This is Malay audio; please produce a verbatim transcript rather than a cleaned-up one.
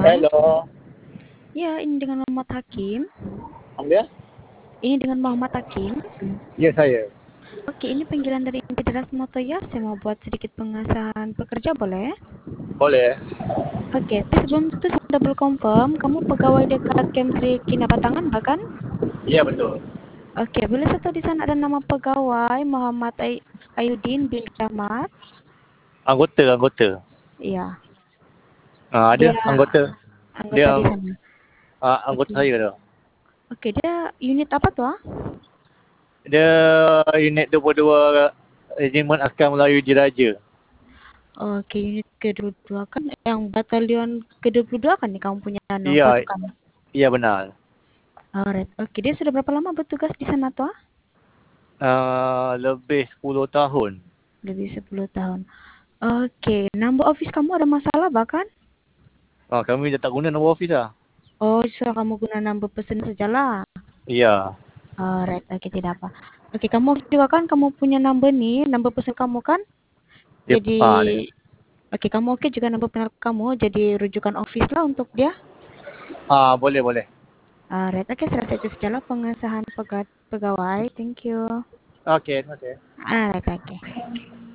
Halo. Halo. Ya, ini dengan Muhammad Hakim. Anda? Ini dengan Muhammad Hakim. Ya, saya. Oke, ini panggilan dari Federasi Motoya. Saya mau buat sedikit pengesahan pekerja, boleh? Boleh. Oke, tapi sebelum itu saya double confirm, kamu pegawai dekat Kemsri Kinabatangan, bahkan? Iya, betul. Oke, boleh satu di sana ada nama pegawai Muhammad Ay Ayudin bin Rahmat. Anggota, anggota. Iya, Ah, ada dia anggota. anggota Dia di sana. ah, anggota Oke. saya tu. Oke, dia unit apa tuh? Ah? Dia unit dua puluh dua Regimen Askar Melayu Diraja. Oke, unit ke dua puluh dua kan yang batalion ke dua puluh dua kan nih kamu punya anu Iya, pasukan. iya benar. Alright. Oke, dia sudah berapa lama bertugas di sana tuh? Ah, lebih sepuluh tahun. Lebih sepuluh tahun. Oke, number office kamu ada masalah bahkan? Ah, kami dah tak guna nombor office dah. Oh, so kamu guna number person sajalah. Iya. Alright, oke tidak apa. Oke, kamu juga kan kamu punya number nih, number person kamu kan? Dia Jadi, ah, dia. oke kamu oke juga number personal kamu jadi rujukan office lah untuk dia. Ah, boleh, boleh. Alright, oke saya rasa itu sajalah pengesahan pega- pegawai. Thank you. Okey, terima kasih. Alright, oke.